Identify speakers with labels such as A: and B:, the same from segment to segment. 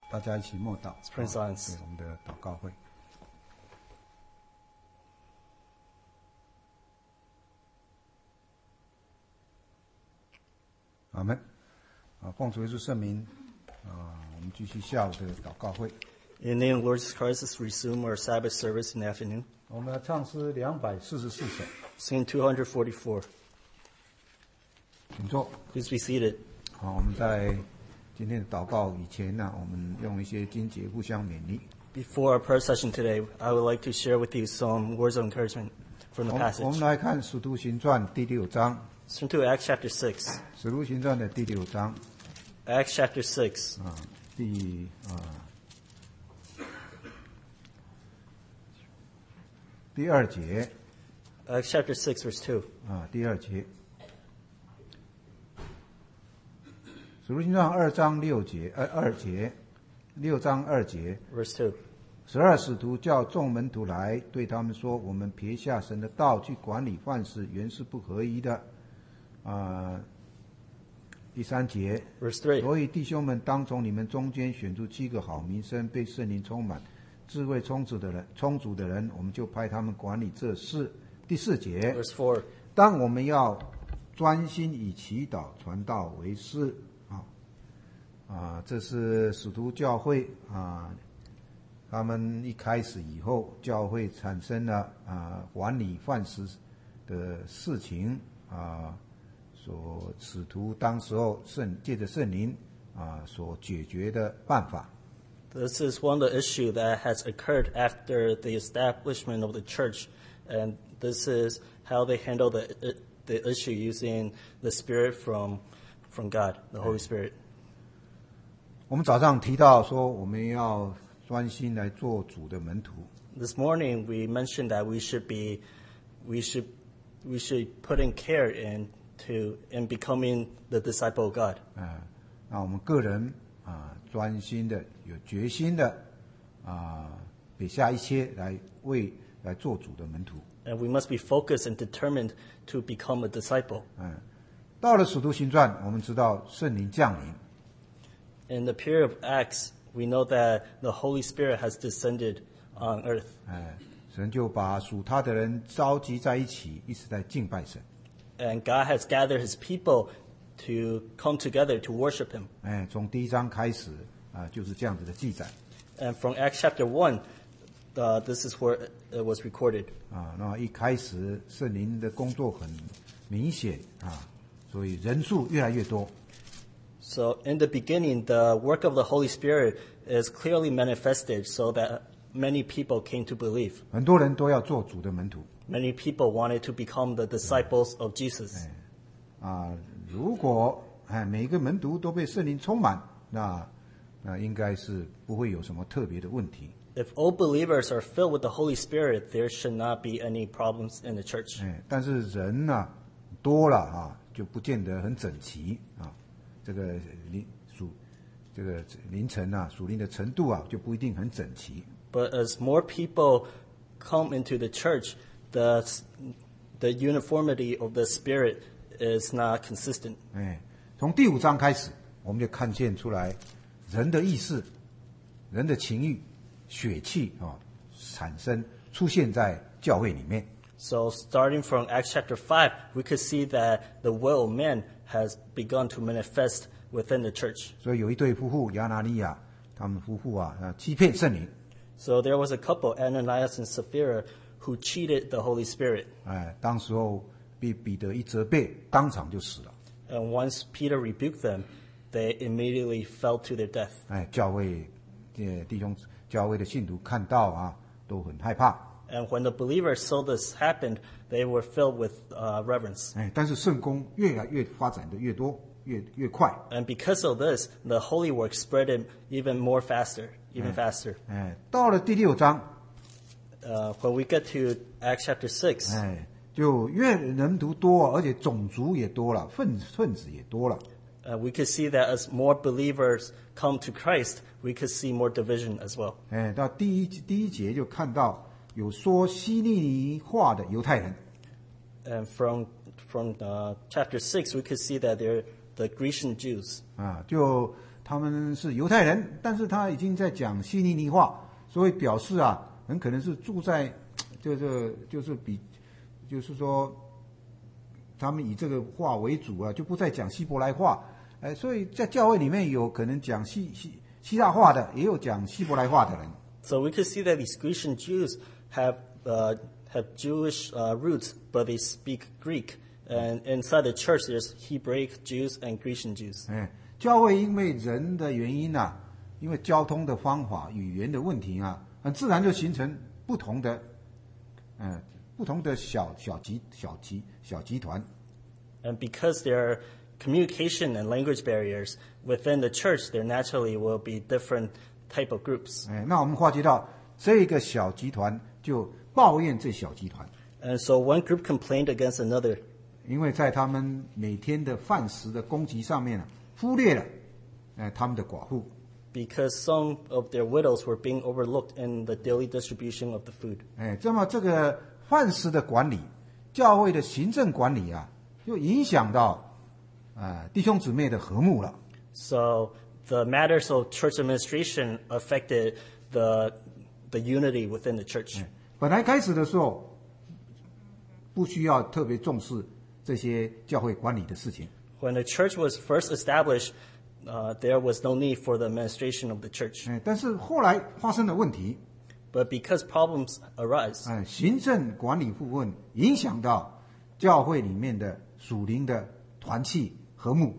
A: 大家一起默祷，
B: Let's pray in silence.
A: 对我们的祷告会。阿们。奉主耶稣圣名，我们继续下午的祷告会。
B: In the name of Lord Jesus Christ, let's resume our Sabbath service in the afternoon.
A: 我们要唱诗244首，
B: Sing 244.
A: 请坐。
B: Please be seated.
A: 好，我们在今天的祷告以前呢，我们用一些经节互相勉励。
B: Before our prayer session today, I would like to share with you some words of encouragement from the
A: 我
B: passage.
A: 们来看《使徒行传》第6章，
B: Let's turn to Acts chapter 6.
A: 《使徒行传》的第6章
B: Acts chapter 6.
A: 第2节
B: Acts chapter 6, verse 2.
A: 第2节，《使徒行传》2章6节，2节，6章2节。
B: Verse 2.
A: 12使徒叫众门徒来，对他们说：“我们撇下神的道去管理万事，原是不合宜的。”第3节，
B: Verse 3.
A: 所以弟兄们，当从你们中间选出7个好名声、被圣灵充满、智慧充足的人，我们就派他们管理这事。第4节，
B: Verse 4.
A: 当我们要专心以祈祷、传道为事。这是使徒教会他们一开始以后，教会产生了管理万事的事情所使徒当时候借着圣灵所解决的办法。
B: This is one of the issues that has occurred after the establishment of the church, and this is how they handle the issue using the Spirit from God, the Holy Spirit.
A: 我们早上提到说，我们要专心来做主的门徒。
B: This morning we mentioned that we should put in care in becoming the disciple of God.
A: 那我们个人专心的、有决心的撇下一切来做主的门徒。
B: And we must be focused and determined to become a disciple.
A: 到了使徒行传，我们知道圣灵降临。
B: In the period of Acts, we know that the Holy Spirit has descended on earth.
A: 神就把属他的人召集在一起，一直在敬拜神。
B: And God has gathered his people to come together to worship him.
A: 从第1章开始就是这样子的记载。
B: And from Acts chapter 1, this is where it was recorded.
A: 那一开始圣灵的工作很明显所以人数越来越多。
B: So in the beginning, the work of the Holy Spirit is clearly manifested so that many people came to believe.
A: 很多人都要做主的门徒。
B: Many people wanted to become the disciples of Jesus.
A: 如果每个门徒都被圣灵充满，那应该是不会有什么特别的问题。
B: If all believers are filled with the Holy Spirit, there should not be any problems in the church.
A: 但是人多了就不见得很整齐这个灵程属灵的程度就不一定很整齐。
B: But as more people come into the church, the uniformity of the Spirit is not consistent.
A: 从第5章开始，我们就看见出来人的意识、人的情欲、血气产生出现在教会里面。
B: So starting from Acts chapter 5, we could see that the will of man has begun to manifest within the church.
A: 所以有一对夫妇亚拿尼亚，他们夫妇欺骗圣灵。
B: So there was a couple, Ananias and Sapphira, who cheated the Holy Spirit.
A: 当时候被彼得一责备，当场就死了。
B: And once Peter rebuked them, they immediately fell to their death.
A: 教会弟兄、教会的信徒看到都很害怕。
B: And when the believers saw this happened, they were filled with reverence.
A: 但是圣工越来越发展的越多，越快。
B: And because of this, the holy work spread even faster.
A: 到了第6章，
B: When we get to Acts chapter 6,
A: 就越人读多，而且种族也多了，分子也多了。
B: we could see that as more believers come to Christ, we could see more division as well.
A: 到第一节就看到有说希利尼话的犹太人。
B: And from chapter 6, we could see that they're the Grecian Jews.
A: 就他们是犹太人，但是他已经在讲希利尼话，所以表示啊，很可能是住在就是说他们以这个话为主啊，就不再讲希伯来话。所以在教会里面有可能讲希腊话的，也有讲希伯来话的人。
B: So we could see that these Grecian Jews have Jewish roots, but they speak Greek. And inside the church, there's Hebraic Jews and Grecian Jews.
A: 教会因为人的原因啊，因为交通的方法、语言的问题啊，很自然就形成不同的小集团。
B: And because there are communication and language barriers within the church, there naturally will be different type of groups.
A: 那我们发觉到这个小集团就抱怨这小集团。
B: And so one group complained against another.
A: 因为在他们每天的饭食的供给上面忽略了他们的寡妇。
B: Because some of their widows were being overlooked in the daily distribution of the food.
A: 这么这个饭食的管理，教会的行政管理啊，就影响到弟兄姊妹的和睦了。
B: So the matters of church administration affected the unity within the church.
A: 本来开始的时候不需要特别重视这些教会管理的事情。
B: When the church was first established, there was no need for the administration of the church.
A: 但是后来发生了问题。
B: But because problems arise,
A: 行政管理部分影响到教会里面的属灵的团契和睦。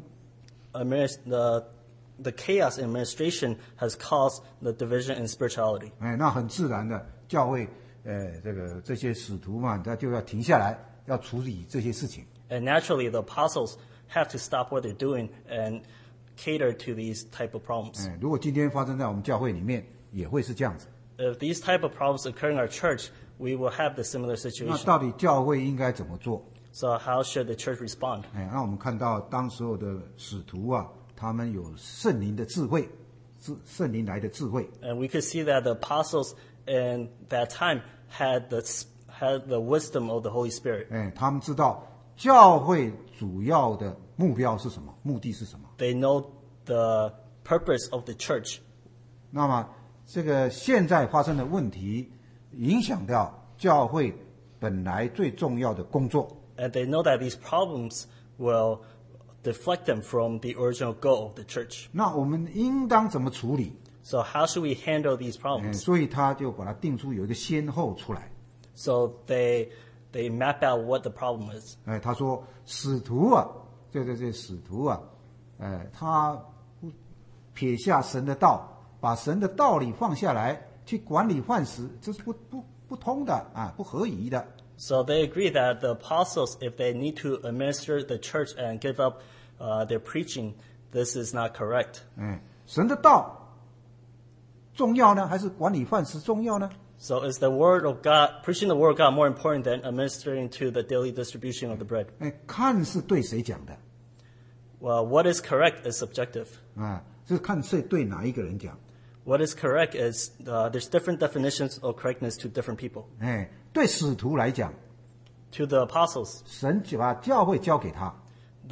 B: The chaos in administration has caused the division in spirituality.
A: 那很自然的，教会这些使徒嘛，他就要停下来，要处理这些事情。
B: And naturally, the apostles have to stop what they're doing and cater to these type of problems.
A: 如果今天发生在我们教会里面，也会是这样子。
B: If these type of problems occur in our church, we will have the similar
A: 那
B: situation.
A: 到底教会应该怎么做？
B: So how should the church respond?
A: 那我们看到当时候的使徒啊，他们有圣灵的智慧，圣灵来的智慧。
B: And we could see that the apostles in that time had the wisdom of the Holy Spirit.
A: 他们知道教会主要的目标是什么，目的是什么。
B: They know the purpose of the church.
A: 那么这个现在发生的问题，影响到教会本来最重要的工作。
B: And they know that these problems will deflect them from the original goal of the church.
A: 那我们应当怎么处理？
B: So how should we handle these problems?
A: 所以他就把它定出有一个先后出来。
B: So they map out what the problem is.
A: 他说使徒啊，这使徒啊，他撇下神的道，把神的道理放下来，去管理饭食，这是不通的啊，不合宜的。
B: So they agree that the apostles, if they need to administer the church and give up their preaching, this is not correct.
A: 神的道重要呢，还是管理饭食重要呢？
B: So is the word of God, preaching the word of God, more important than administering to the daily distribution of the bread?
A: 看是对谁讲的
B: Well, what is correct is subjective.
A: 是看是对哪一个人讲。
B: What is correct is there's different definitions of correctness to different people.
A: 对使徒来讲，
B: To the apostles,
A: 神把教会交给他，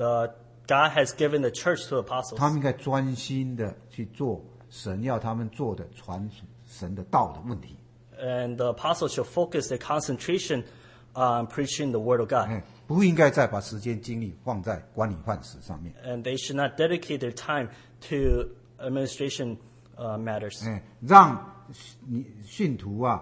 B: God has given the church to the apostles.
A: 他们应该专心的去做神要他们做的传神的道的问题。
B: And the apostles should focus their concentration on preaching the word of God.
A: 不应该再把时间精力放在管理饭食上面。
B: And they should not dedicate their time to administration matters.
A: 让信徒啊，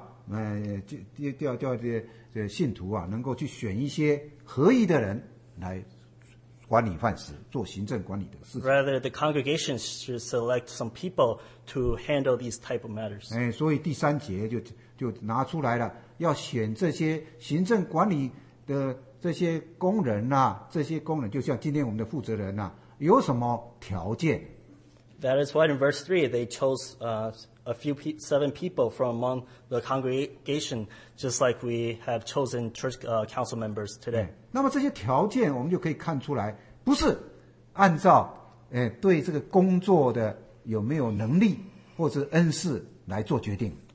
A: 这信徒啊，能够去选一些合宜的人来管理饭食，做行政管理的事情。
B: Rather, the congregation should select some people to handle these type of matters.
A: 所以第3节就拿出来了，要选这些行政管理的这些工人啊，这些工人就像今天我们的负责人啊，有什么条件？
B: That is why in verse 3 they chose 7 people from among the congregation, just like we have chosen church council members today.
A: 那么这些条件我们就可以看出来，不是按照对这个工作的有没有能力或者恩赐来做决定。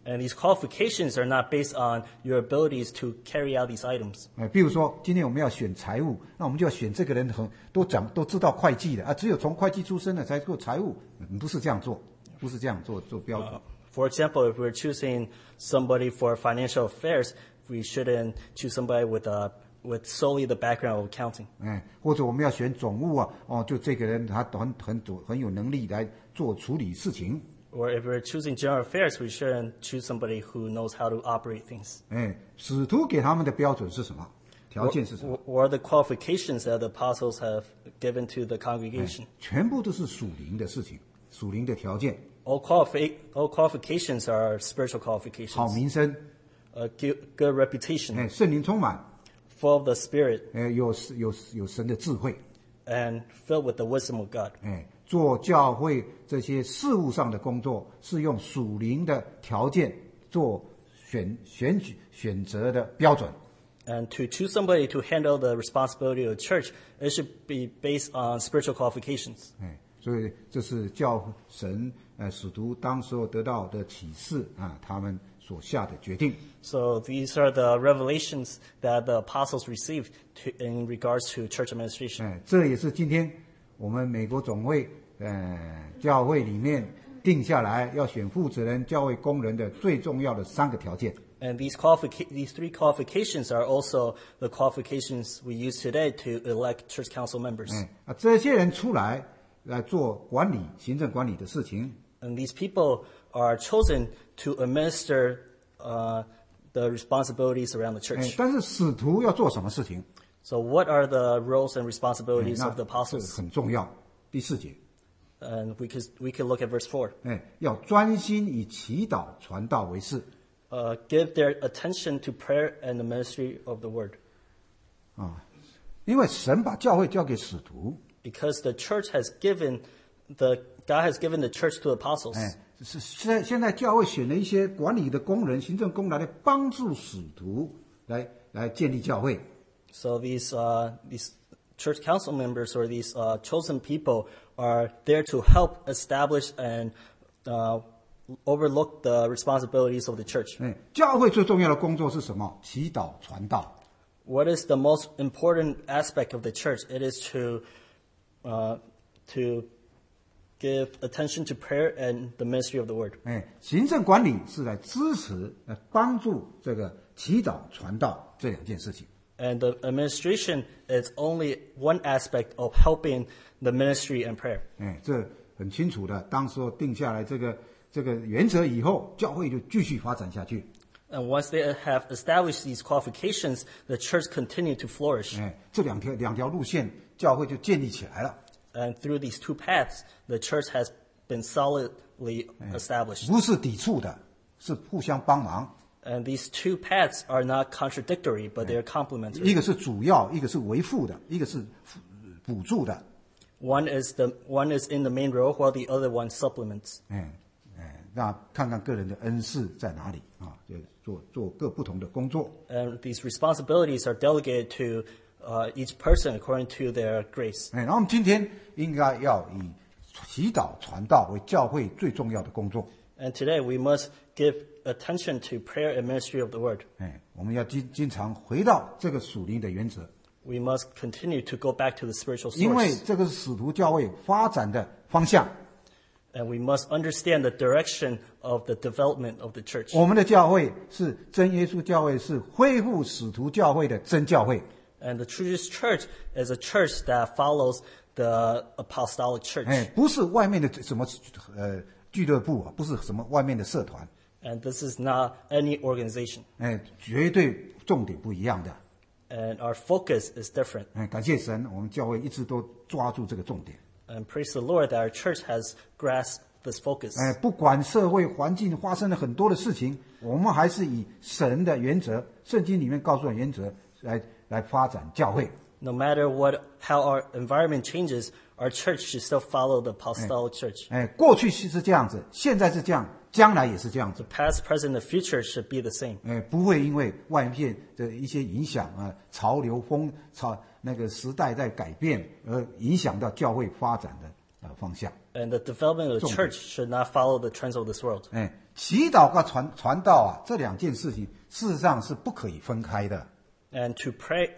B: And these qualifications are not based on your abilities to carry out these items.
A: 比如说今天我们要选财务，那我们就要选这个人都知道会计的啊，只有从会计出身的才做财务，不是这样做，不是这样做标准。
B: For example, if we're choosing somebody for financial affairs, we shouldn't choose somebody with solely the background of accounting.
A: 或者我们要选总务啊，就这个人他很有能力来做处理事情。
B: Or if we're choosing general affairs, we shouldn't choose somebody who knows how to operate things.
A: 使徒给他们的标准是什么？条件是什么？
B: What are the qualifications that the apostles have given to the congregation?
A: 全部都是属灵的事情，属灵的条件。
B: All qualifications are spiritual
A: 好
B: qualifications.
A: 名声，
B: A good reputation,
A: 圣灵充满，
B: full of the Spirit,
A: 有神的智慧，
B: and filled with the wisdom of God.
A: 做教会这些事务上的工作是用属灵的条件做选择的标准。
B: And to choose somebody to handle the responsibility of the church, it should be based on spiritual qualifications.
A: 所以这是神使徒当时候得到的启示啊，他们所下的决定。
B: So these are the revelations that the apostles received in regards to church administration.
A: 这也是今天我们美国总会教会里面定下来要选负责人、教会工人的最重要的3个条件。
B: And these 3 qualifications are also the qualifications we use today to elect church council members.
A: 这些人出来做管理、行政管理的事情。
B: And these people are chosen to administer the responsibilities around the church.
A: 但是使徒要做什么事情？
B: So what are the roles and responsibilities of the
A: 这
B: apostles?
A: 很重要。第4节，
B: And we could look at verse 4.
A: 要专心以祈祷、传道为事。
B: Give their attention to prayer and the ministry of the word.
A: 因为神把教会交给使徒。
B: Because the church God has given the church to the apostles.
A: 现在教会选了一些管理的工人、行政工来帮助使徒来建立教会。
B: So these church council members or these chosen people are there to help establish and overlook the responsibilities of the church.
A: 教会最重要的工作是什么？祈祷、传道。
B: What is the most important aspect of the church? It is to give attention to prayer and the ministry of the word.
A: 行政管理是来支持、来帮助这个祈祷、传道这2件事情。
B: And the administration is only one aspect of helping the ministry and prayer.
A: 这很清楚的。当时候定下来这个原则以后，教会就继续发展下去。
B: And once they have established these qualifications, the church continued to flourish.
A: 这两条路线，教会就建立起来了。
B: And through these 2 paths, the church has been solidly established.
A: 不是抵触的，是互相帮忙。
B: And these 2 paths are not contradictory, but they are complementary.
A: 一个是主要，一个是为辅的，一个是辅助的。
B: One is in the main role, while the other one supplements.
A: 那看看个人的恩赐在哪里啊？就做各不同的工作。
B: And these responsibilities are delegated to each person according to their grace.
A: 然后我们今天应该要以祈祷、传道为教会最重要的工作。
B: And today we must give attention to prayer and ministry of the word.
A: 我们要经常回到这个属灵的原则。
B: We must continue to go back to the spiritual
A: 因为
B: source.
A: 这个是使徒教会发展的方向。
B: And we must understand the direction of the development of the church.
A: 我们的教会是真耶稣教会，是恢复使徒教会的真教会。
B: And the true church is a church that follows the apostolic church.
A: 不是外面的什么俱乐部啊，不是什么外面的社团。
B: And this is not any organization.
A: 绝对重点不一样的。
B: And our focus is different.
A: 感谢神，我们教会一直都抓住这个重点。
B: And praise the Lord that our church has grasped this focus.
A: 不管社会环境发生了很多的事情，我们还是以神的原则，圣经里面告诉的原则来发展教会。
B: No matter how our environment changes, our church should still follow the apostolic church.
A: 过去是这样子，现在是这样，将来也是这样子。
B: The past, present, and future should be the same.
A: 不会因为外面的一些影响啊，潮流那个时代在改变而影响到教会发展的方向。
B: And the development of the
A: 重点。
B: church should not follow the trends of this world.
A: 祈祷和传道啊，这两件事情事实上是不可以分开的。
B: And to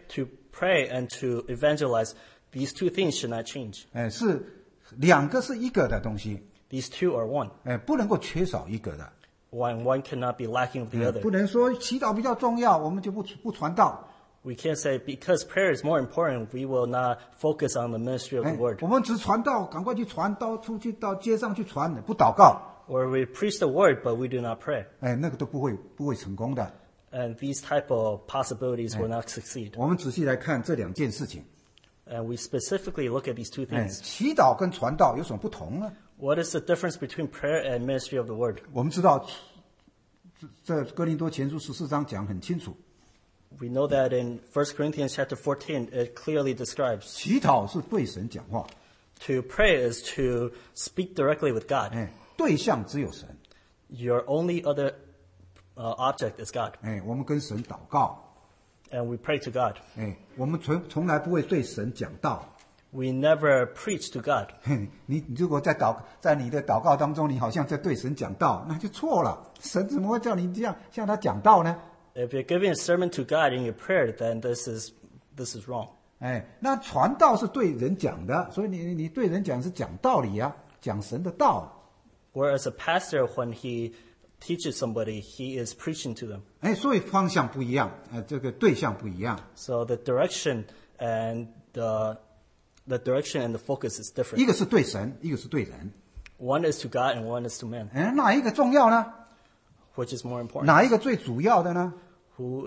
B: pray and to evangelize, these two things should not change.
A: 是两个是一个的东西，
B: These two are one.
A: 不能够缺少一个的。
B: One cannot be lacking of the
A: 不
B: other.
A: 能说祈祷比较重要，我们就不传道。
B: We can't say because prayer is more important, we will not focus on the ministry of the word.
A: 我们只传道，赶快去传道，出去到街上去传，不祷告，
B: Or we preach the word, but we do not pray.
A: 那个都不会成功的。
B: And these type of possibilities will not succeed.
A: 我们仔细来看这两件事情。
B: And we specifically look at these two things.
A: 祈祷跟传道有什么不同呢？
B: What is the difference between prayer and ministry of the word?
A: 我们知道，这哥林多前书14章讲很清楚，
B: We know that in 1 Corinthians chapter 14, it clearly describes
A: 祈祷是对神讲话，
B: to pray is to speak directly with God.
A: 对象只有神。
B: Your only other object is God.
A: 我们跟神祷告，
B: And we pray to God.
A: 我们从来不会对神讲道。
B: We never preach to God.
A: 你如果在你的祷告当中，你好像在对神讲道，那就错了。神怎么会叫你这样向他讲道呢？
B: If you're giving a sermon to God in your prayer, then this is wrong.
A: 那传道是对人讲的，所以你对人讲是讲道理啊，讲神的道。
B: Whereas a pastor, when he teaches somebody, he is preaching to them.
A: 所以方向不一样，这个对象不一样。
B: So the direction and the direction and the focus is
A: 一
B: different.
A: 个是对神，一个是对人。
B: One is to God and one is to man.
A: 哪一个重要呢？
B: Which is more important?
A: 哪一个最主要的呢？
B: Who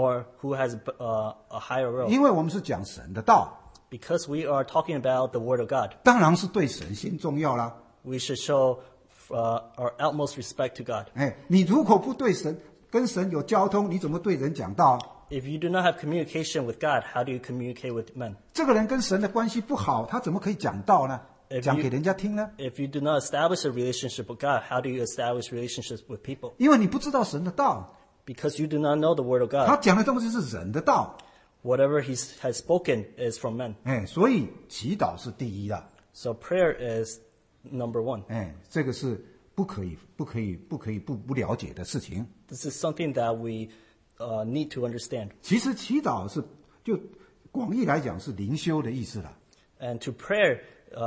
B: has a higher role?
A: 因为我们是讲神的道，
B: Because we are talking about the word of God,
A: 当然是对神先重要啦。
B: we should show our utmost respect to God.
A: 你如果不对神跟神有交通，你怎么对人讲道？
B: If you do not have communication with God, how do you communicate with men?
A: 这个人跟神的关系不好，他怎么可以讲道呢？ 讲给人家听呢？
B: If you do not establish a relationship with God, how do you establish relationships with people?
A: 因为你不知道神的道，
B: Because you do not know the word of
A: 他
B: God.
A: 讲的东西是人的道。
B: Whatever he has spoken is from men.
A: 所以祈祷是第一的。
B: So prayer is number one.
A: 这个是不可以不了解的事情。
B: This is something that we need to understand.
A: 其实祈祷是就广义来讲是灵修的意思了。
B: And to prayer,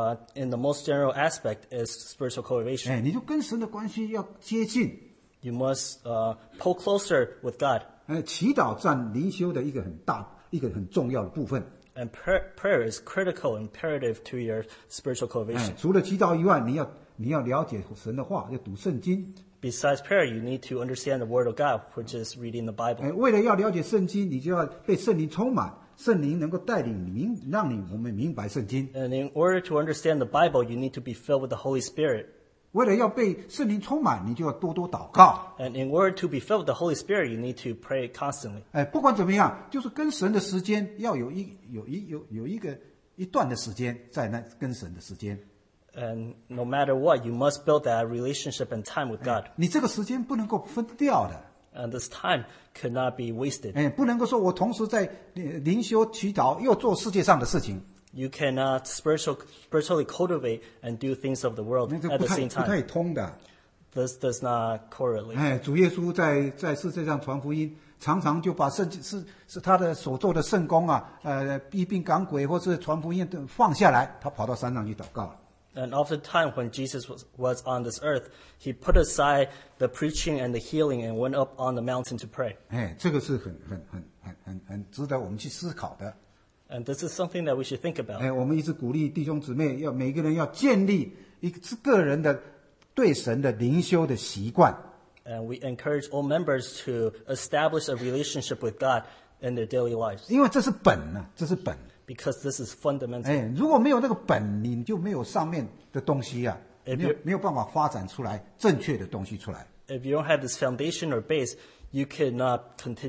B: in the most general aspect, is spiritual cultivation.
A: 你就跟神的关系要接近。
B: You must pull closer with God.
A: 祈祷占灵修的一个很重要的部分。
B: And prayer is critical, imperative to your spiritual cultivation.
A: 除了祈祷以外，你要了解神的话，要读圣经。
B: Besides prayer, you need to understand the Word of God, which is reading the Bible.
A: 为了要了解圣经，你就要被圣灵充满，圣灵能够带领你让我们明白圣经。
B: And in order to understand the Bible, you need to be filled with the Holy Spirit.
A: 为了要被圣灵充满，你就要多多祷告。
B: And in order to be filled with the Holy Spirit, you need to pray constantly.
A: 不管怎么样，就是跟神的时间要有一段的时间，在那跟神的时间。
B: And no matter what, you must build that relationship and time with God.
A: 你这个时间不能够分掉的。
B: And this time could not be wasted.
A: 不能够说我同时在灵修祈祷又做世界上的事情。
B: You cannot spiritually cultivate and do things of the world
A: 那这
B: at
A: 不
B: the
A: 太
B: same
A: 不太
B: time.
A: 通的。
B: This does not correlate.
A: 主耶稣在世界上传福音，常常就把圣经是他的所做的圣工啊，医病赶鬼或是传福音放下来，他跑到山上去祷告了。
B: And oftentimes when Jesus was on this earth, he put aside the preaching and the healing and went up on the mountain to pray.
A: 这个是很值得我们去思考的。
B: And this is something that we should think about.
A: 我们一直鼓励弟兄姊妹要每个人要建立一个人的对神的灵修的习惯。
B: And we encourage all members to establish a relationship with God in their daily lives.
A: 因为这是本啊，这是本。
B: Because this is fundamental.
A: 如果没有那个本，你就没有上面的东西啊，没有办法发展出来正确的东西出来。
B: If you don't have this foundation or base, you cannot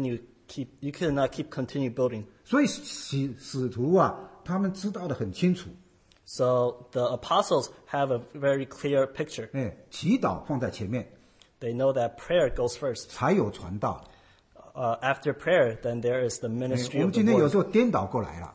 B: keep continue building.
A: 所以使徒啊，他们知道的很清楚。
B: So the apostles have a very clear picture.
A: 祈祷放在前面，
B: They know that prayer goes first.
A: 才有传道。
B: After prayer, then there is the
A: 我
B: ministry
A: 们
B: of the
A: 今天有
B: word.
A: 时候颠倒过来了。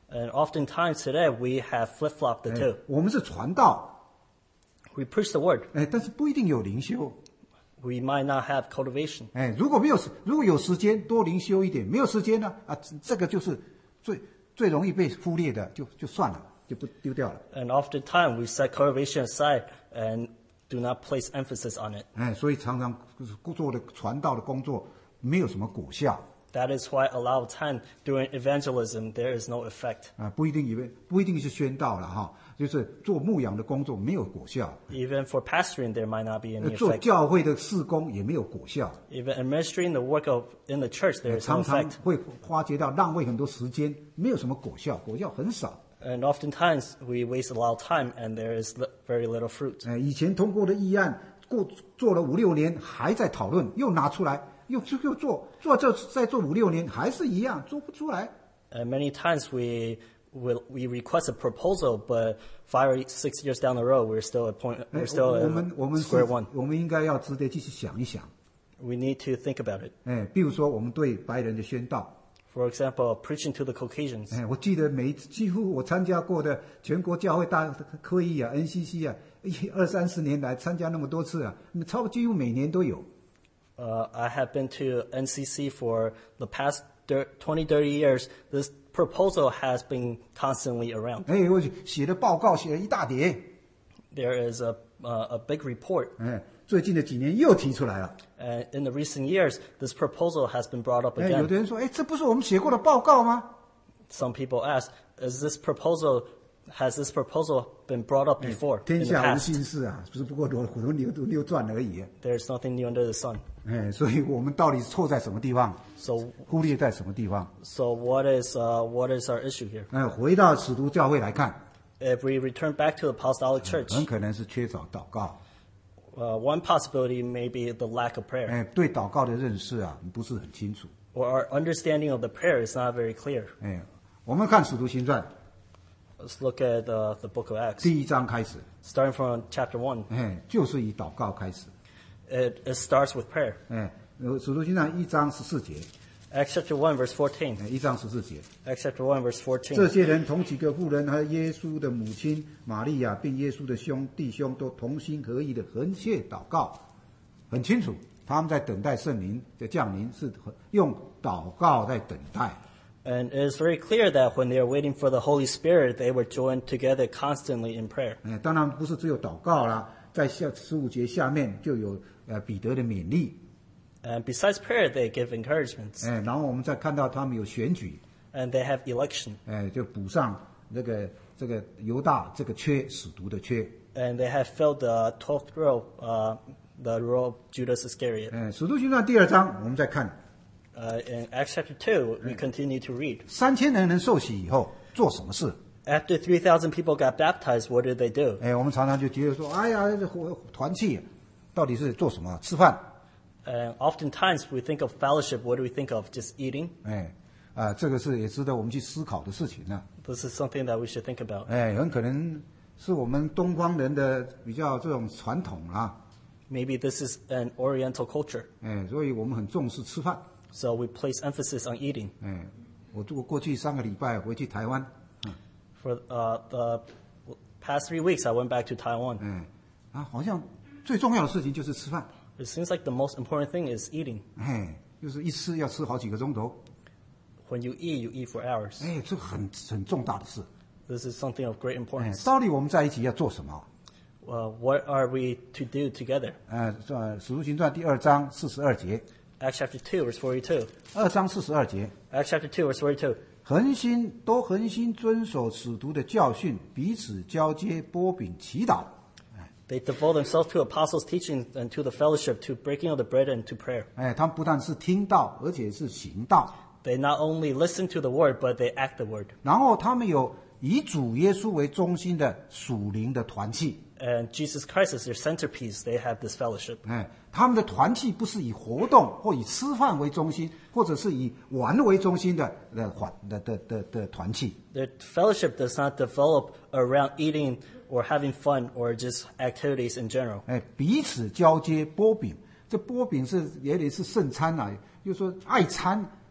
B: And oftentimes today we have flip-flopped the two.
A: 我们是传道，
B: We preach the word.
A: 但是不一定有灵修。
B: We might not have cultivation.
A: 如果有时间多灵修一点，没有时间呢这个就是最容易被忽略的，就算了，就不丢掉了。
B: And oftentimes we set cultivation aside and do not place emphasis on it.
A: 所以常常做的传道的工作没有什么果效。
B: That is why a lot of time during evangelism there is no effect.
A: 不一定是宣道了哈，就是做牧养的工作没有果效。
B: Even for pastoring, there might not be any
A: 做
B: effect.
A: 教会的事工也没有果效。
B: Even administering the work in the church, there is no
A: 常常
B: effect.
A: 会花费到浪费很多时间，没有什么果效，果效很少。
B: And oftentimes we waste a lot of time and there is very little fruit.
A: 以前通过的议案，做了5-6年，还在讨论，又拿出来，又做再做5-6年，还是一样做不出来。
B: And many times we request a proposal, but 5 or 6 years down the road, we're still at square one.
A: 我们应该要值得继续想一想。
B: We need to think about it.
A: 比如说我们对白人的宣道。
B: For example, preaching to the Caucasians.
A: 我记得几乎我参加过的全国教会大会议啊 ，NCC 啊，20-30年来参加那么多次啊，差不多几乎每年都有。
B: I have been to NCC for the past 20-30 years. This proposal has been constantly around.
A: 我写的报告写了一大叠。
B: There is a big report.
A: 最近的几年又提出来了。
B: And in the recent years, this proposal has been brought up
A: 有
B: again.
A: 的人说，这不是我们写过的报告吗？
B: Some people ask, has this proposal been brought up before
A: 天
B: in the
A: 下无
B: past?
A: 新事啊，只不过轮流转而已。
B: There's nothing new under the sun.
A: 所以我们到底错在什么地方？
B: So
A: 忽略在什么地方？
B: what is our issue here?
A: 回到使徒教会来看，
B: If we return back to the apostolic
A: 很
B: church,
A: 可能是缺少祷告。
B: one possibility may be the lack of prayer.
A: 对祷告的认识啊，不是很清楚。
B: Or our understanding of the prayer is not very clear.
A: 我们看使徒行传
B: Let's look at the book of Acts.
A: 第1章开始，
B: Starting from chapter 1,
A: 就是以祷告开始。
B: it starts with prayer.
A: 使徒行传1章14节，
B: Acts chapter 1, verse 14.
A: 1章14节。
B: Acts chapter 1, verse 14.
A: 这些人同几个妇人和耶稣的母亲玛利亚，并耶稣的弟兄都同心合意的横切祷告，很清楚，他们在等待圣灵的降临，是用祷告在等待。
B: And it is very clear that when they are waiting for the Holy Spirit, they were joined together constantly in prayer.
A: 当然不是只有祷告啦，在15节下面就有彼得的勉励。
B: And besides prayer, they give encouragements.
A: 然后我们再看到他们有选举，
B: And they have election.
A: 就补上这个犹大这个缺，使徒的缺。
B: And they have filled the 12th row, the row of Judas Iscariot.
A: 使徒行传第2章，我们再看。
B: In Acts chapter 2, we continue to read.
A: 3000人受洗以后做什么事？
B: After 3,000 people got baptized, what did they do?
A: 我们常常就觉得说，哎呀，这团契到底是做什么？吃饭。
B: And oftentimes we think of fellowship, what do we think of? Just eating?
A: 这个是也值得我们去思考的事情呢。
B: This is something that we should think about.
A: 很可能是我们东方人的比较这种传统啊。
B: Maybe this is an Oriental culture.
A: 所以我们很重视吃饭。
B: So we place emphasis on eating.
A: 我过去3个礼拜回去台湾。
B: For the past 3 weeks, I went back to Taiwan.
A: 好像最重要的事情就是吃饭。
B: It seems like the most important thing is eating.
A: 就是一吃要吃好几个钟头。
B: When you eat for hours.
A: 这很重大的事。
B: This is something of great importance.
A: 到底我们在一起要做什么？
B: What are we to do together?
A: 使徒行传第2章42节。
B: Acts chapter 2, verse 42.
A: 2章42节。
B: Acts chapter 2, verse 42.
A: 恒心遵守使徒的教训，彼此交接，擘饼祈祷。
B: They devote themselves to apostles' teaching and to the fellowship, to breaking of the bread and to prayer.
A: 他们不但是听道，而且是行道。
B: They not only listen to the word, but they act the word.
A: 然后他们有以主耶稣为中心的属灵的团契。
B: And Jesus Christ is their centerpiece. They have this fellowship.
A: 他们的团契不是以活动或以吃饭为中心，或者是以玩为中心的团契。
B: Their fellowship does not develop around eating or having fun or just activities in general.
A: 彼此交接，擘饼。这擘饼是也得是圣餐啊，就是说爱餐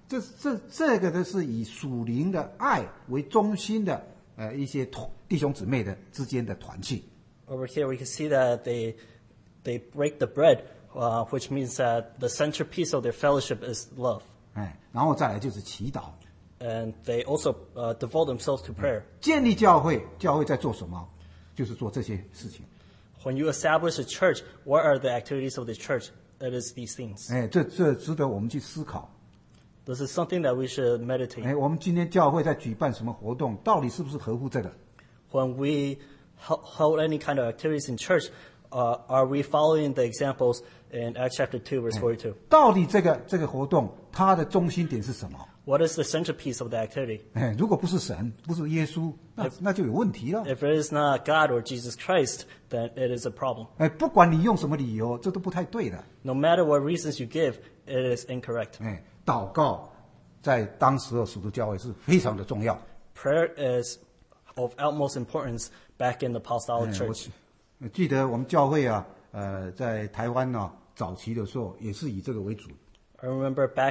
A: 这个的是以属灵的爱为中心的一些弟兄姊妹的之间的团契。
B: Over here, we can see that they break the bread, which means that the centerpiece of their fellowship is love.
A: 然后再来就是祈祷。
B: And they also devote themselves to prayer.
A: 建立教会，教会在做什么？就是做这些事情。
B: When you establish a church, what are the activities of the church? It is these things.
A: 这值得我们去思考。
B: This is something that we should meditate.
A: 我们今天教会在举办什么活动，到底是不是合乎这个？
B: When we hold any kind of activities in church, are we following the examples in Acts chapter 2, verse 42?
A: 到底这个活动它的中心点是什么？
B: What is the centerpiece of the activity?
A: 如果不是神，不是耶稣，那就有问题了。
B: If it is not God or Jesus Christ, then it is a problem.
A: 不管你用什么理由，这都不太对的。
B: No matter what reasons you give, it is incorrect.
A: 祷告在当时的使徒教会是非常的重要。
B: Prayer is of utmost importance back in the apostolic church.
A: 我记得我们教会啊，在台湾呢，早期的时候也是以这个为主。
B: I remember back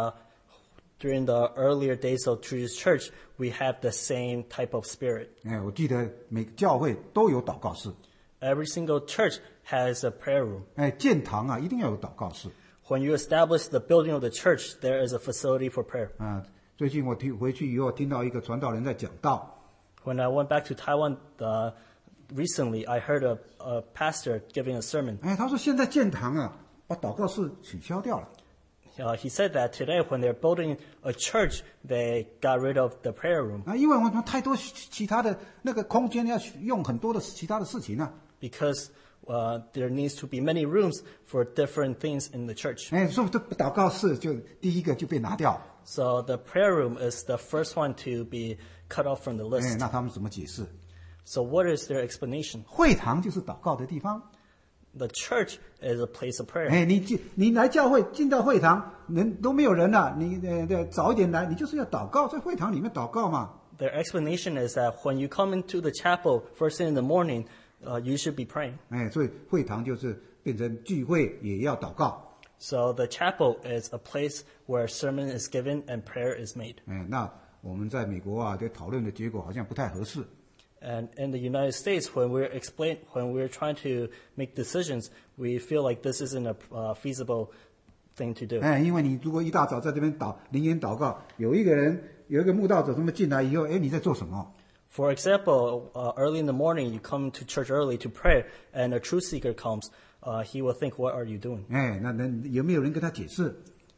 B: during the earlier days of Truth Church, we have the same type of spirit.
A: 我记得每个教会都有祷告室。
B: Every single church has a prayer room.
A: 建堂啊，一定要有祷告室。
B: When you establish the building of the church, there is a facility for prayer.
A: 最近我回去以后，听到一个传道人在讲道。
B: When I went back to Taiwan recently, I heard a pastor giving a sermon.
A: 他说现在建堂啊，把祷告室取消掉了。
B: He said that today, when they're building a church, they got rid of the prayer room.
A: 因为我们太多其他的那个空间要用很多的其他的事情啊。
B: Because there needs to be many rooms for different things in the church.
A: 所以这祷告室就第一个就被拿掉。
B: So the prayer room is the first one to be cut off from the list.
A: 那他们怎么解释？
B: So what is their explanation?
A: 会堂就是祷告的地方。
B: The church is a place of prayer.
A: 你来教会进到会堂，人都没有人了，你早一点来，你就是要祷告，在会堂里面祷告嘛。
B: Their explanation is that when you come into the chapel first thing in the morning, you should be praying.
A: 所以会堂就是变成聚会，也要祷告。
B: So the chapel is a place where sermon is given and prayer is made.
A: 那我们在美国啊，这讨论的结果好像不太合适。
B: And in the United States, when we're trying to make decisions, we feel like this isn't a feasible thing to do.
A: 因为你如果一大早在这边灵言祷告，有一个慕道者他们进来以后，你在做什么？
B: For example, early in the morning, you come to church early to pray, and a truth seeker comes. He will think, "What are you doing?"
A: 那有没有人跟他解释？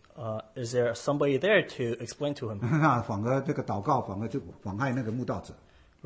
B: Is there somebody there to explain to him?
A: 那反而这个祷告反而就妨害那个慕道者。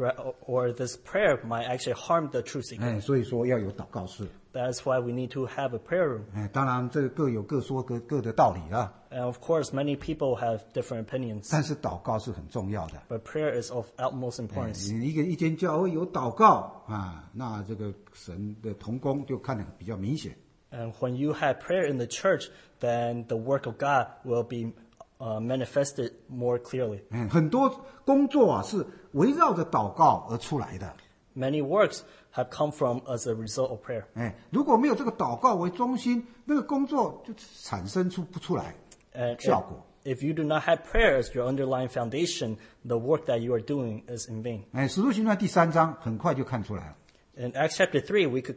B: Or this prayer might actually harm the truth seeker.
A: 所以说要有祷告室。
B: That's why we need to have a prayer room.
A: 当然这个各有各说各的道理了。
B: And of course, many people have different opinions.
A: 但是祷告是很重要的。
B: But prayer is of utmost importance.
A: 一间教会有祷告那这个神的同工就看得比较明显。
B: And when you have prayer in the church, then the work of God will be manifested more clearly.
A: 很多工作啊是围绕着祷告而出来的。
B: Many works have come from as a result of prayer.
A: 如果没有这个祷告为中心，那个工作就产生不出来
B: And
A: 效果。
B: if you do not have prayer as your underlying foundation, the work that you are doing is in vain.
A: 使徒行传第3章很快就看出来了。
B: In Acts chapter 3, we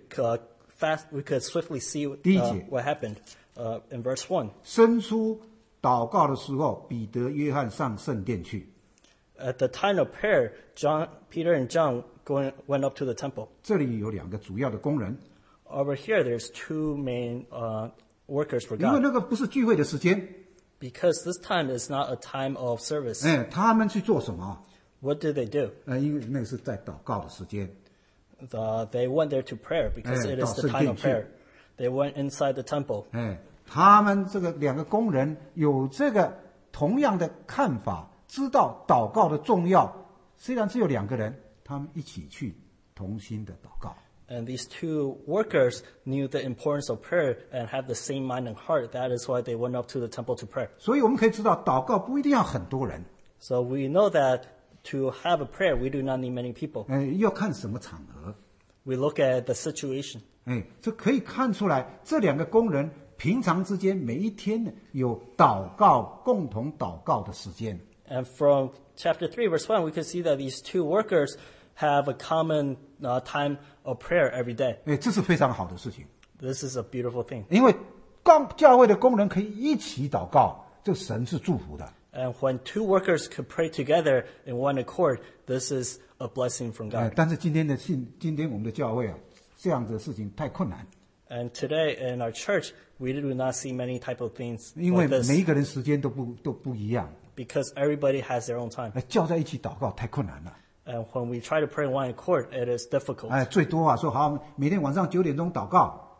B: could swiftly see what happened in verse 1.
A: 生出祷告的时候，彼得、约翰上圣殿去。
B: At the time of prayer, Peter and John went up to the temple.
A: 这里有2个主要的工人。
B: Over here, there's 2 main workers for
A: 因为
B: God.
A: 那个不是聚会的时间。
B: Because this time is not a time of service.
A: 他们去做什么？
B: What did they do?
A: 因为那个是在祷告的时间。
B: They went there to prayer because it is the time of prayer. They went inside the temple.
A: 他们这个2个工人有这个同样的看法，知道祷告的重要。虽然只有2个人，他们一起去同心的祷告。
B: And these 2 workers knew the importance of prayer and have the same mind and heart. That is why they went up to the temple to pray.
A: 所以我们可以知道，祷告不一定要很多人。
B: So we know that to have a prayer, we do not need many people.
A: 要看什么场合。
B: We look at the situation.
A: 这可以看出来，这2个工人平常之间每一天呢有祷告，共同祷告的时间。
B: And from chapter 3, verse 1, we can see that these two workers have a common time of prayer every day.
A: 这是非常好的事情，
B: This is a beautiful thing.
A: 因为教会的工人可以一起祷告，这神是祝福的。
B: And when two workers could pray together in one accord, this is a blessing from God.
A: 但是今天我们的教会啊，这样的事情太困难，
B: And today in our church, we do not see many type of things
A: 因为
B: like this
A: 每一个人时间都不一样，
B: because everybody has their own time.
A: 叫在一起祷告太困难了。
B: And when we try to pray in one accord, it is difficult.
A: 最多啊说好，每天晚上9点钟祷告，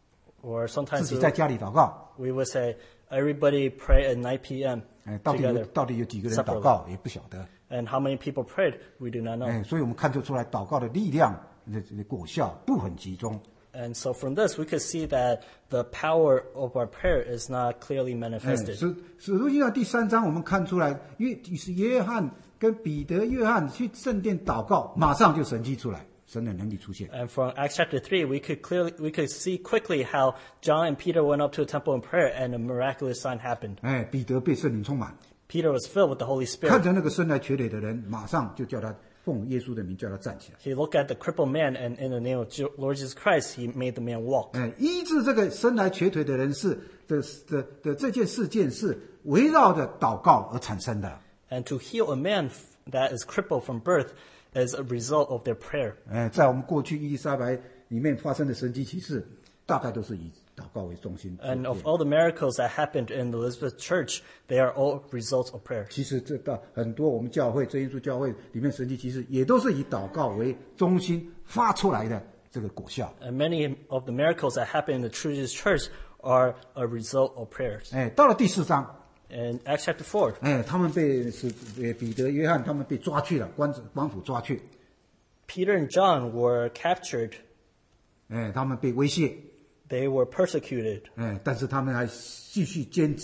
B: Or
A: 自
B: sometimes
A: 己在家里祷告。
B: we would say, everybody pray at 9 p.m.
A: 到底
B: together.
A: 有几个人祷告也不晓得。
B: And how many people prayed, we do not know.
A: 所以我们看得出来祷告的力量的果效不很集中。
B: And so from this, we could see that the power of our prayer is not clearly manifested.
A: 使徒行传第3章我们看出来，约翰跟彼得、约翰去圣殿祷告，马上就神迹出来，神的能力出现。
B: And from Acts chapter 3, we could see quickly how John and Peter went up to a temple in prayer and a miraculous sign happened.
A: 彼得被圣灵充满，
B: Peter was filled with the Holy
A: 看
B: Spirit.
A: 着那个生来瘸腿的人，马上就叫他奉耶稣的名叫他站起来。
B: He looked at the crippled man, and in the name of Lord Jesus Christ, he made the man walk.
A: 医治这个生来瘸腿的人的这件事件是围绕着祷告而产生的。
B: And to heal a man that is crippled from birth is a result of their prayer.
A: 在我们过去伊丽莎白里面发生的神迹奇事，大概都是以祷告为中心。
B: And of all the miracles that happened in the Elizabeth Church, they are all results of prayer.
A: 其实很多我们教会真耶稣教会里面神迹奇事，也都是以祷告为中心发出来的这个果效。
B: And many of the miracles that happen in the True Jesus Church are a result of prayers.
A: 到了第4章，
B: In Acts chapter 4,
A: 他们彼得、约翰他们被抓去了，官府抓去，
B: Peter and John were captured.
A: 他们被威胁，
B: They were persecuted.
A: 但是他们还继续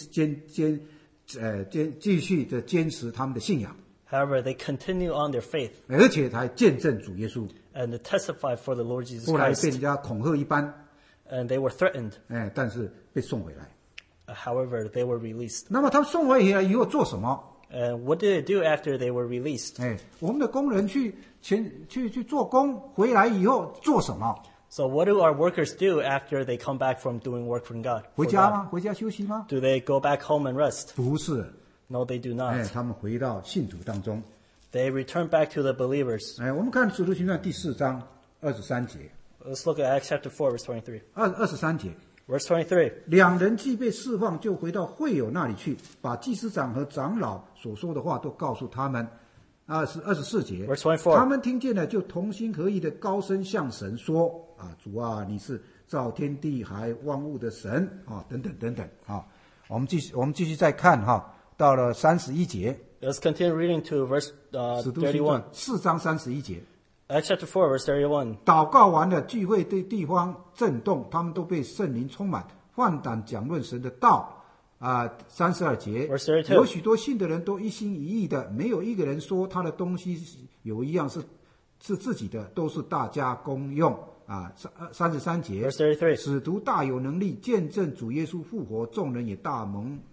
A: 继续的坚持他们的信仰，
B: However, they continue on their faith
A: 而且还见证主耶稣。
B: and they testify for the Lord Jesus
A: 后来被
B: Christ.
A: 人家恐吓一般，
B: And they were threatened.
A: 但是被送回来。
B: However, they were released.
A: 那么他们送回来以后做什么？
B: And what did they do after they were released?
A: 我们的工人去做工，回来以后做什么？
B: So what do our workers do after they come back from doing work from God?
A: 回
B: for
A: 家
B: God?
A: 吗？回家休息吗？
B: Do they go back home and rest?
A: 不是，
B: No, they do not.
A: 他们回到信徒当中。
B: They return back to the believers.
A: 我们看《使徒行传》第4章23节，
B: Let's look at Acts chapter 4, verse 23.
A: 23节，
B: Verse 23.
A: 两人既被释放，就回到会友那里去，把祭司长和长老所说的话都告诉他们。24节，
B: Verse 24.
A: 他们听见了，就同心合意的高声向神说：主啊，你是造天地海万物的神啊，等等等等啊。我们继续再看到了31节，
B: Let's continue reading to verse
A: 使徒行传
B: 31.
A: 4章31节。
B: Acts chapter 4, verse 31.
A: 祷告完了，聚会对地方震动，他们都被圣灵充满，放胆讲论神的道。32节，
B: Verse 32.
A: 有许多信的人都一心一意的，没有一个人说他的东西有一样是自己的，都是大家公用。33节，
B: Verse 33.
A: 使徒大有能力见证主耶稣复活，众人也大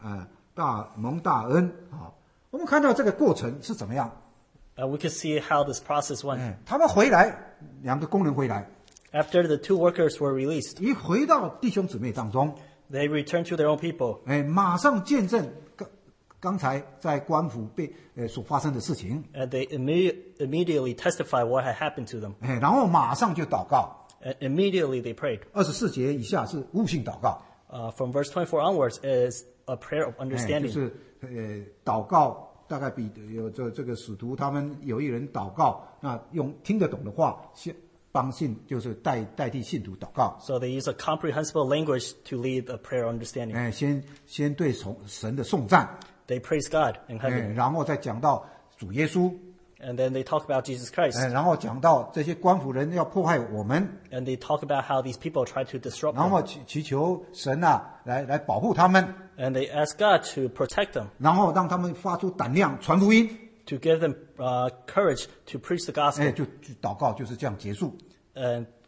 A: 恩。我们看到这个过程是怎么样？
B: We can see how this process went.
A: 他们回来，两个工人回来，
B: After the two workers were released,
A: 一回到弟兄姊妹当中，
B: they returned to their own people.
A: 马上见证刚才在官府所发生的事情，
B: And they immediately testified what had happened to them.
A: 然后马上就祷告。
B: And immediately they prayed.
A: 24节以下是悟性祷告，
B: From verse 24 onwards is a prayer of
A: 就
B: understanding.
A: 是祷告。大概有这个使徒，他们有一人祷告，那用听得懂的话，帮信就是代替信徒祷告。
B: So they use a comprehensible language to lead a prayer of understanding.
A: 先对神的颂赞，
B: They praise God in heaven.
A: 然后再讲到主耶稣，
B: And then they talk about Jesus Christ.
A: 然后讲到这些官府人要迫害我们，
B: And they talk about how these people try to disrupt
A: 然后
B: them.
A: 祈求神来保护他们，
B: And they ask God to protect them,
A: 然后让他们发出胆量传福音。
B: to give them courage to preach the gospel.
A: 就祷告就是这样结束。
B: And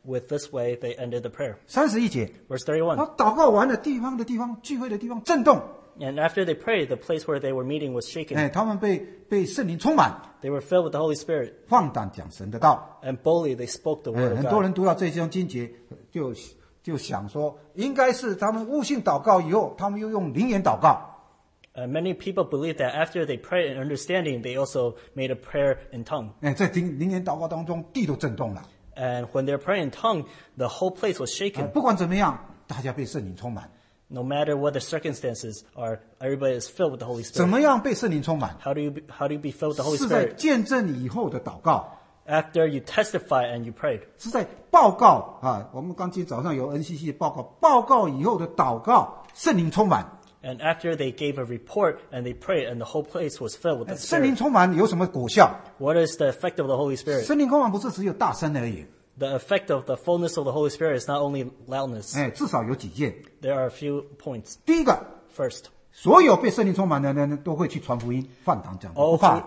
B: with this way, they ended the prayer.
A: 31节，
B: Verse 31.
A: 好，祷告完了，地方聚会的地方震动，
B: And after they prayed, the place where they were meeting was shaken.
A: 他们被圣灵充满，
B: They were filled with the Holy Spirit.
A: 放胆讲神的道。
B: And boldly they spoke the word of
A: 很多
B: God.
A: 人读到这章经节，就想说，应该是他们悟性祷告以后，他们又用灵言祷告。
B: Many people believe that after they prayed in understanding, they also made a prayer in tongue.
A: 在灵言祷告当中，地都震动了。
B: And when they're praying in tongue, the whole place was shaken.
A: 不管怎么样，大家被圣灵充满。
B: No matter what the circumstances are, everybody is filled with the Holy
A: 怎
B: Spirit.
A: 么样被圣灵充满？
B: How do you be filled with the Holy
A: 是在
B: Spirit?
A: 见证以后的祷告，
B: After you testify and you prayed.
A: 是在报告啊。我们刚今天早上有 NCC 的报告以后的祷告，圣灵充满。
B: And after they gave a report and they prayed and the whole place was filled with the
A: 圣灵
B: Spirit.
A: 充满有什么果效？
B: What is the effect of the Holy Spirit?
A: 圣灵充满不是只有大声而已，
B: The effect of the fullness of the Holy Spirit is not only loudness.
A: 至少有几件。
B: There are a few points.
A: 第一个，
B: First,
A: 所有被圣灵充满的人都会去传福音、放堂讲道，不
B: all
A: 怕。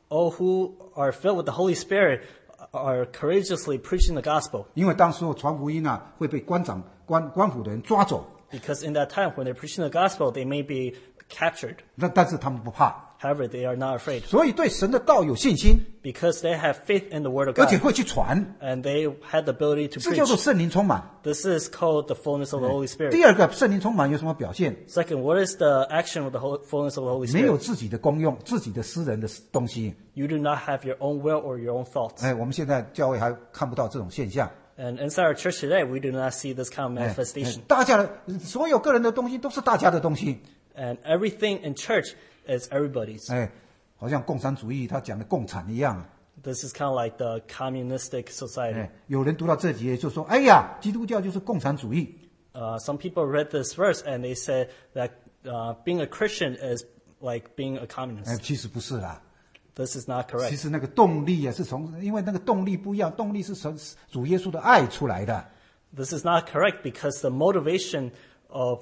B: who are filled with the Holy Spirit are courageously preaching the gospel.
A: 因为当时候传福音会被官府的人抓走，
B: Because in that time, when they're preaching the gospel, they may be captured.
A: 但是他们不怕，
B: However, they are not afraid
A: 所以对神的道有信心，
B: because they have faith in the word of
A: 而且
B: God
A: 会去传，
B: and they had the ability to
A: 这叫做
B: preach.
A: 圣灵充满。
B: This is called the fullness of the Holy
A: 第
B: Spirit.
A: 二个，圣灵充满有什么表现？
B: Second, what is the action of the fullness of the Holy
A: 没有
B: Spirit?
A: 自己的功用，自己的私人的东西。
B: You do not have your own will or your own thoughts.
A: 我们现在教会还看不到这种现象。
B: And inside our church today, we do not see this kind of manifestation.
A: 大家的所有个人的东西都是大家的东西。
B: And everything in church is everybody's.
A: 好像共产主义他讲的共产一样。
B: This is kind of like the communistic society.
A: 有人读到这节就说：“哎呀，基督教就是共产主义。”
B: Some people read this verse and they said that being a Christian is like being a communist.
A: 其实不是啦。
B: This is not
A: 其
B: correct.
A: 实那个动力是因为那个动力不一样，动力是从主耶稣的爱出来的。
B: This is not correct because the motivation of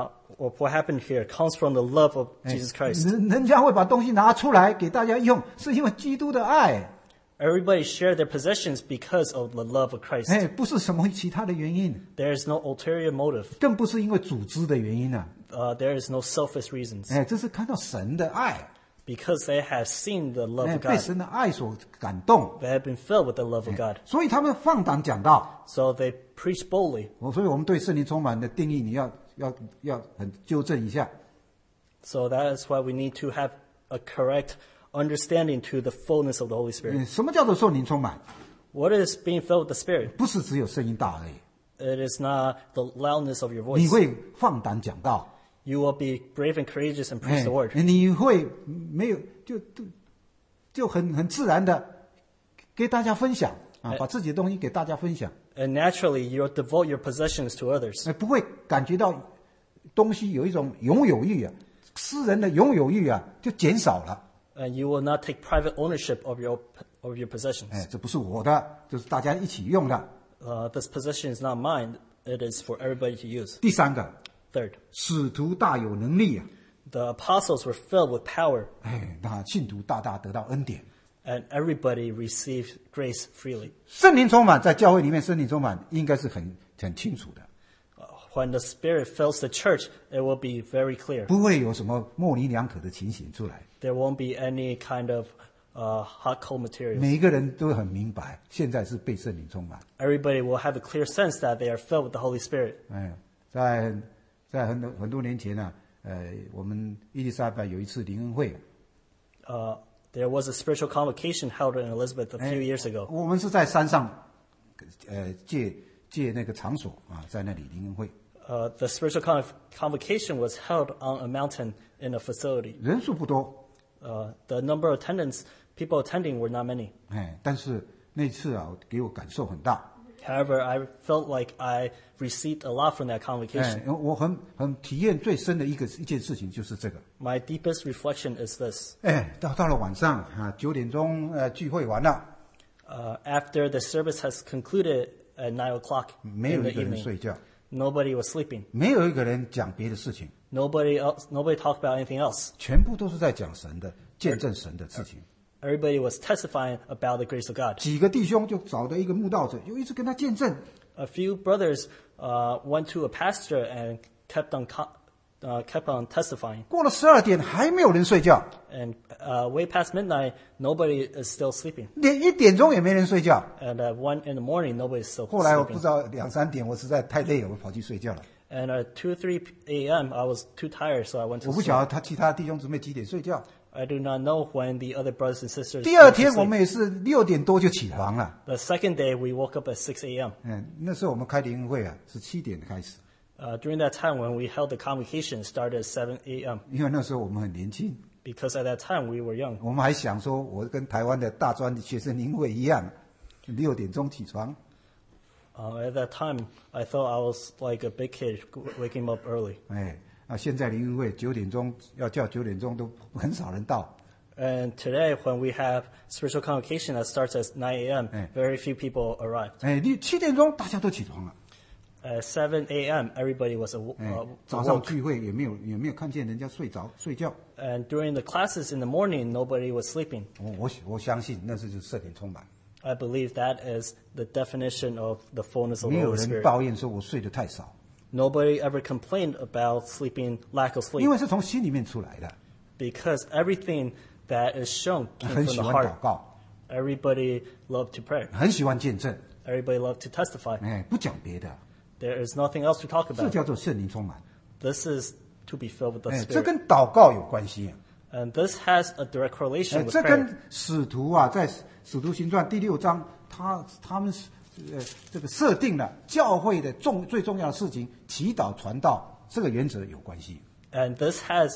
B: what happened here comes from the love of Jesus Christ.
A: 人家会把东西拿出来给大家用，是因为基督的爱。
B: Everybody share their possessions because of the love of Christ.
A: 不是什么其他的原因，
B: There is no ulterior motive.
A: 更不是因为组织的原因啊。
B: There is no selfish reasons.
A: 这是看到神的爱，
B: Because they have seen the love of
A: 被
B: God.
A: 神的爱所感动，
B: They have been filled with the love of God.
A: 所以他们放胆讲道。
B: So they preach boldly.
A: 所以我们对圣灵充满的定义，你要很纠正一下。
B: So that is why we need to have a correct understanding to the fullness of the Holy Spirit.
A: 什么叫做圣灵充满？
B: What is being filled with the Spirit?
A: 不是只有声音大而已，
B: It is not the loudness of your
A: 你
B: voice.
A: 会放胆讲道，
B: You will be brave and courageous and preach the word.
A: 你会没有就很自然的给大家分享把自己的东西给大家分享，
B: And naturally, you'll devote your possessions to others.
A: 不会感觉到东西有一种拥有欲私人的拥有欲就减少了。
B: And you will not take private ownership of your possessions.
A: 这不是我的，就是大家一起用的。
B: This possession is not mine. It is for everybody to use.
A: 第三个，
B: Third,
A: 使徒大有能力
B: the apostles were filled with power,
A: 那信徒大大得到恩典。
B: and everybody received grace freely.
A: 圣灵充满，在教会里面，圣灵充满应该是很清楚的，
B: When the Spirit fills the church, it will be very clear.
A: 不会有什么模棱两可的情形出来。
B: There won't be any kind of hot cold materials.
A: 每一个人都很明白，现在是被圣灵充满。
B: Everybody will have a clear sense that they are filled with the Holy Spirit.
A: 在很多年前我们伊丽莎白有一次灵恩会，
B: There was a spiritual convocation held in Elizabeth a few years ago.
A: 我们是在山上借那个场所在那里灵恩会，
B: The spiritual convocation was held on a mountain in a facility.
A: 人数不多，
B: The number of people attending were not many.
A: 但是那次给我感受很大。
B: However, I felt like I received a lot from that convocation.
A: 我很体验最深的一件事情就是这个。
B: My deepest reflection is this.
A: 到了晚上9点钟聚会完了，
B: After the service has concluded at 9 o'clock
A: 没有
B: in the
A: 一个人睡
B: evening,
A: 觉，
B: nobody was sleeping.
A: 没有一个人讲别的事情，
B: Nobody talked about anything else.
A: 全部都是在讲神的、见证神的事情。
B: Everybody was testifying about the grace of God.
A: 几个弟兄就找到一个慕道者，就一直跟他见证。
B: a few brothers went to a pastor and kept on testifying.
A: 过了12点还没有人睡觉，
B: And way past midnight, nobody is still sleeping.
A: 连1点钟也没人睡觉。
B: And at 1 in the morning, nobody is still
A: 后来我不
B: sleeping.
A: 知道2、3点，我实在太累了，我跑去睡觉了。
B: And at 2, 3 a.m., I was too tired, so I went
A: 我
B: to
A: 不晓
B: sleep.
A: 得其他弟兄姊妹几点睡觉。
B: I do not know when the other brothers and sisters
A: 第二
B: went to
A: 天我
B: sleep.
A: 们也是6点多就起床了。
B: The second day, we woke up at 6 a.m.
A: 那时候我们开灵恩会啊，是7点开始，
B: During that time, when we held the convocation, it started at 7 a.m.
A: 因为那时候我们很年轻，
B: Because at that time, we were young.
A: 我们还想说，我跟台湾的大专学生灵恩会一样，6点钟起床。
B: At that time, I thought I was like a big kid waking up early.
A: 现在灵恩会9点钟要叫9点钟都很少人到。
B: And today, when we have spiritual convocation that starts at 9 a.m., very few people arrived.
A: 7点钟大家都起床了。
B: At 7 a.m., everybody was
A: 早上
B: awoke.
A: 聚会也没有看见人家睡觉。
B: And during the classes in the morning, nobody was sleeping.
A: 我相信那是就是圣灵充满，
B: I believe that is the definition of the fullness of
A: 没
B: the
A: 有
B: Holy
A: 人
B: Spirit.
A: 抱怨说我睡得太少，
B: Nobody ever complained about lack of
A: 因
B: sleep
A: 为是从心里面出来的，
B: because everything that is shown came
A: 很
B: from
A: 喜
B: the
A: 欢祷
B: heart.
A: 告，
B: Everybody loved to pray.
A: 很喜欢见证，
B: Everybody loved to testify.
A: 不讲别的，
B: There is nothing else to talk
A: 这
B: about.
A: 叫做圣灵充满。
B: This is to be filled with the
A: 这
B: Spirit.
A: 跟祷告有关系。
B: And this has a direct correlation with
A: 这
B: prayer.
A: 跟使徒啊，在使徒行传第6章，他们这个设定了教会的最重要的事情，祈祷传道这个原则有关系。
B: And this has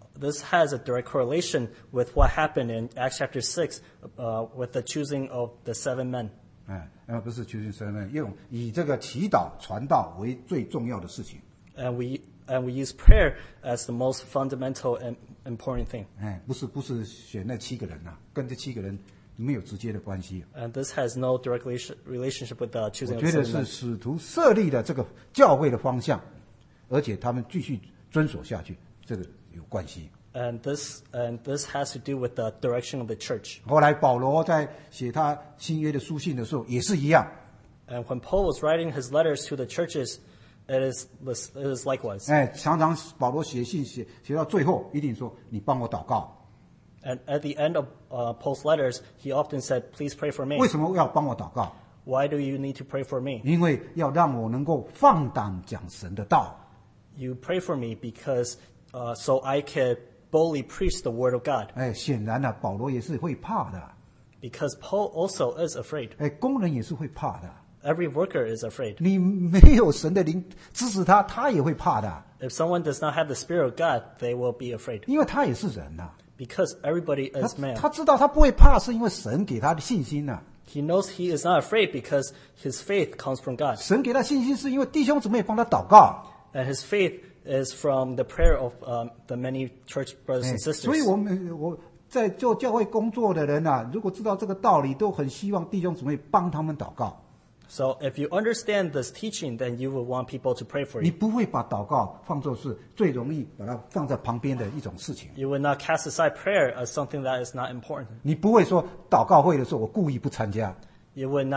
B: a direct correlation with what happened in Acts chapter 6 with the choosing of the 7 men.
A: 不是求神神人以这个祈祷传道为最重要的事情。
B: And we use prayer as the most fundamental and important thing.
A: 不是选那7个人啊，跟这7个人没有直接的关系。
B: And this has no direct relationship with the
A: 我
B: choosing of
A: 觉得
B: 7
A: 是
B: men.
A: 使徒设立的这个教会的方向，而且他们继续遵守下去，这个有关系。
B: And this has to do with the direction of the church.
A: 后来保罗在写他新约的书信的时候也是一样。
B: And when Paul was writing his letters to the churches, it is likewise.
A: 常常保罗写信写到最后，一定说你帮我祷告。
B: And at the end of Paul's letters, he often said, "Please pray for me."
A: 为什么要帮我祷告？
B: Why do you need to pray for me?
A: 因为要让我能够放胆讲神的道。
B: You pray for me because so I can boldly preach the word of God.
A: 显然啊，保罗也是会怕的。
B: Because Paul also is afraid.
A: 工人也是会怕的。
B: Every worker is afraid.
A: 你没有神的灵支持他，他也会怕的。
B: If someone does not have the Spirit of God, they will be afraid.
A: 因为他也是人呐、
B: Because everybody is man.
A: 他知道他不会怕，是因为神给他的信心呐、
B: He knows he is not afraid because his faith comes from God.
A: 神给他信心，是因为弟兄姊妹帮他祷告。
B: And his faith is from the prayer of the many church brothers and
A: 所以
B: sisters.
A: 我在做教会工作的人啊，如果知道这个道理，都很希望弟兄姊妹帮他们祷告。
B: So if you understand this teaching, then you will want people to pray for
A: 你
B: you.
A: 不会把祷告放作是最容易把它放在旁边的一种事情。
B: You will not cast aside prayer as something that is not important.
A: 你不会说祷告会的时候我故意不参加，
B: You would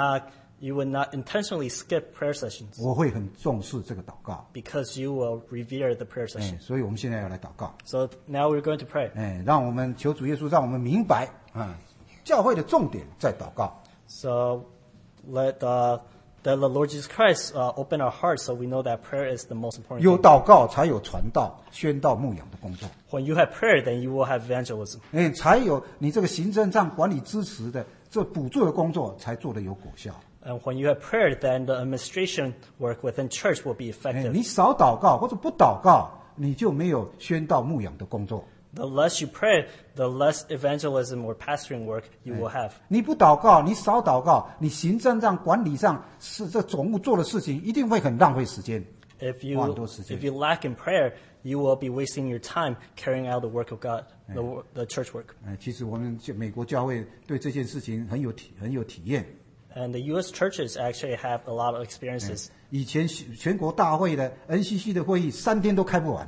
B: not intentionally skip prayer sessions
A: 我会很重视这个祷告。
B: because you will revere the prayer session.
A: 所以我们现在要来祷告。
B: So now we're going to pray.
A: 让我们求主耶稣让我们明白教会的重点在祷告。
B: So let the Lord Jesus Christ open our hearts so we know that prayer is the most important
A: 有
B: thing.
A: 祷告才有传道、宣道、牧养的工作。
B: When you have prayer, then you will have evangelism.
A: 才有你这个行政上管理支持的这补助的工作才做得有果效。
B: And when you have prayer, then the administration work within church will be effective.
A: 你少祷告或者不祷告，你就没有宣道牧养的工作。
B: The less you pray, the less evangelism or pastoring work you will have.
A: 你不祷告，你少祷告，你行政上、管理上是这总务做的事情，一定会很浪费时间。
B: If
A: 花很多时间。
B: you lack in prayer, you will be wasting your time carrying out the work of God, the church work.
A: 其实我们美国教会对这件事情很有体验。
B: And the U.S. churches actually have a lot of experiences.
A: 以前全国大会的 NCC 的会议3天都开不完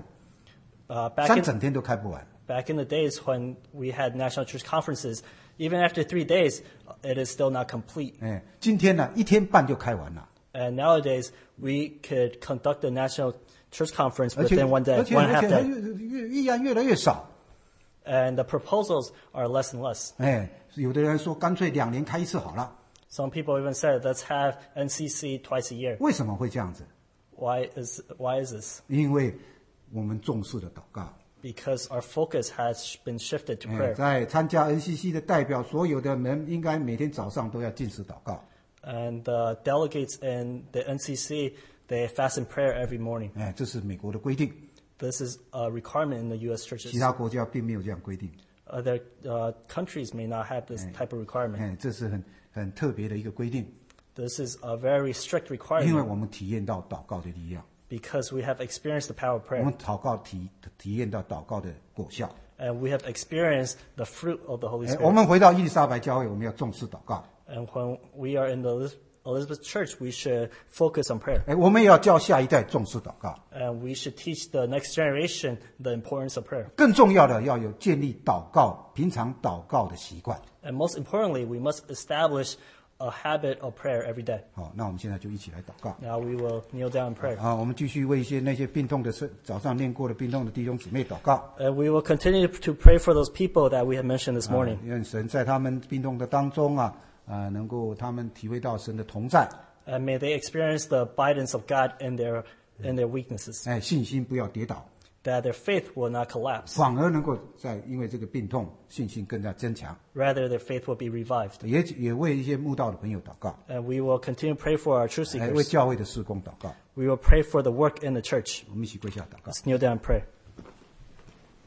A: ，3整天都开不完。
B: Back in the days when we had national church conferences, even after 3 days, it is still not complete.
A: 今天呢，1天半就开完了。
B: And nowadays, we could conduct a national church conference
A: 而且
B: within one day,
A: 而且
B: one and a
A: 而
B: half
A: 且还
B: day.
A: 议案越来越少。
B: And the proposals are less and less.
A: 有的人说干脆2年开一次好了。
B: Some people even said, let's have NCC twice a year.
A: 为什么会这样子？
B: Why is this?
A: 因为我们重视的祷告。
B: Because our focus has been shifted to prayer.
A: 在参加 NCC 的代表，所有的人应该每天早上都要禁食祷告。
B: And the delegates in the NCC, they fast and prayer every morning.
A: 这是美国的规定，
B: This is a requirement in the U.S.
A: 其
B: churches.
A: 他国家并没有这样规定。
B: Other countries may not have this type of requirement.
A: 这是很特别的一个规定，
B: This is a very strict
A: 因为
B: requirement
A: 我们体验到祷告的力量，
B: because we have experienced the power of
A: 我
B: prayer.
A: 们祷告体验到祷告的果效。
B: And we have experienced the fruit of the Holy
A: 我
B: Spirit.
A: 们回到伊丽莎白教会，我们要重视祷告。
B: And when we are in the Elizabeth Church, we should focus on prayer.
A: 我们也要教下一代重视祷告。
B: And we should teach the next generation the importance of prayer.
A: 更重要的，要有建立平常祷告的习惯。
B: And most importantly, we must establish a habit of prayer every day.
A: 好，那我们现在就一起来祷告。
B: Now we will kneel down and pray.
A: 我们继续为那些病痛的早上念过的病痛的弟兄姊妹祷告。
B: And we will continue to pray for those people that we have mentioned this morning.
A: 愿神在他们病痛的当中能够他们体会到神的同在。
B: And may they experience the abidance of God in their weaknesses.
A: 信心不要跌倒，
B: That their faith will not collapse.
A: 反而能够因为这个病痛，信心更加增强。
B: Rather, their faith will be revived.
A: 也为一些慕道的朋友祷告，
B: And we will continue to pray for our truth
A: 为
B: seekers.
A: 教会的事工祷告。
B: We will pray for the work in the church.
A: 我们一起跪下祷告。
B: Let's kneel down and pray.